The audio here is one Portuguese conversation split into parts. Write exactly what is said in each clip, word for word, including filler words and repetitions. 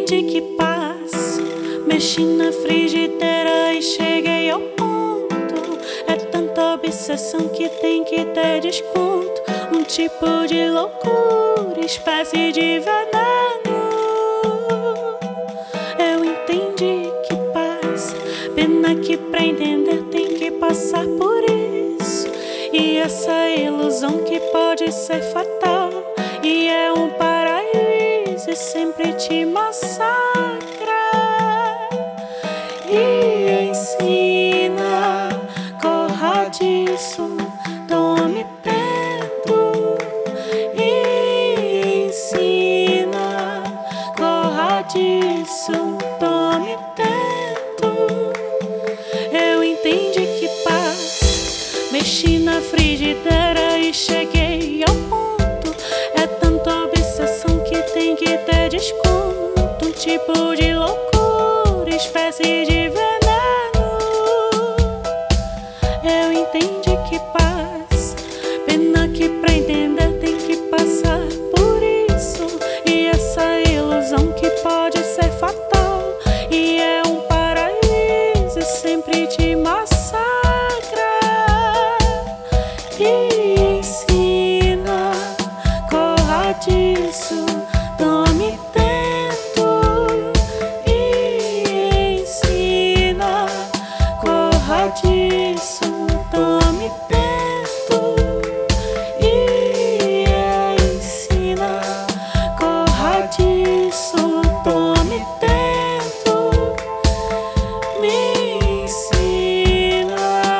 entende que paz. Mexi na frigideira e cheguei ao ponto. É tanta obsessão que tem que ter desconto. Um tipo de loucura, espécie de veneno. Eu entendi que paz. Pena que pra entender tem que passar por isso. E essa ilusão que pode ser fatal. E é um paraíso e sempre te massacra. E ensina, corra disso, tome tempo. E ensina, corra disso, tome tempo. Eu entendi que paz. Mexi na frigideira e cheguei ao ponto. É tanta obsessão que tem que ter desconto. Um tipo de loucura, espécie de veneno. Eu entendi que paz. Pena que pra entender tem que passar por isso. E essa ilusão que pode ser fatal. E é um paraíso e sempre te massacra. E ensina, corra disso, tome tempo. E ensina, corra disso, tome tempo. E ensina, corra disso, tome tempo. Me ensina.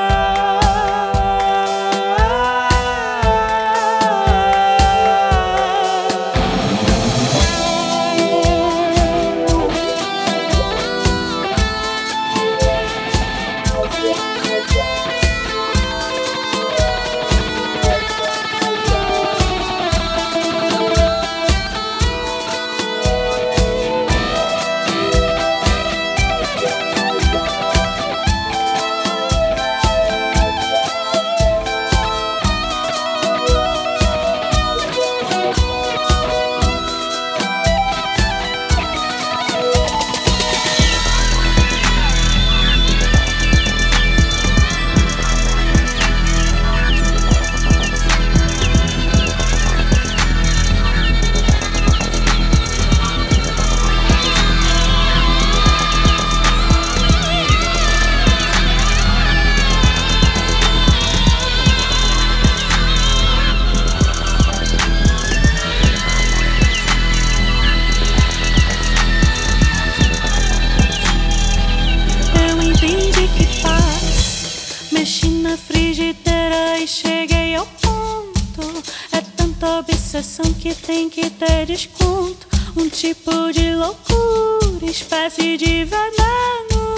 Mexi na frigideira e cheguei ao ponto. É tanta obsessão que tem que ter desconto. Um tipo de loucura, espécie de veneno.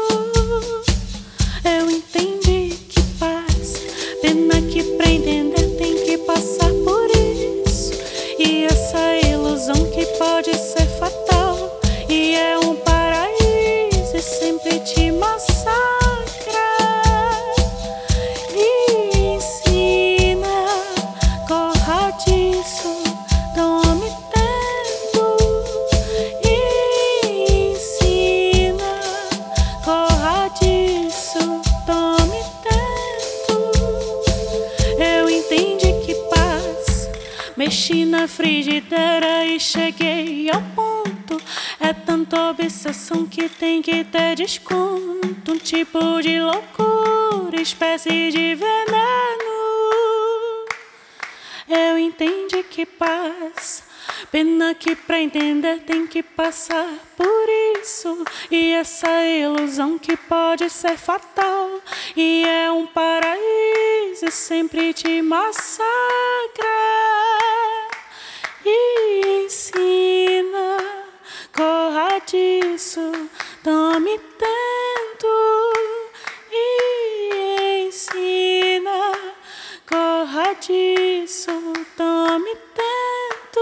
Eu entendi que paz. Pena que pra entender tem que passar por isso. E essa ilusão que pode ser fatal. E é um paraíso e sempre te massacra. Mexi na frigideira e cheguei ao ponto. É tanta obsessão que tem que ter desconto. Um tipo de loucura, espécie de veneno. Eu entendi que paz. Pena que pra entender tem que passar por isso. E essa ilusão que pode ser fatal. E é um paraíso e sempre te massacra. E ensina, corra disso, tome tento. E ensina, corra disso, tome tento.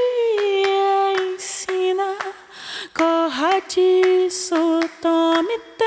E ensina, corra disso, tome tento.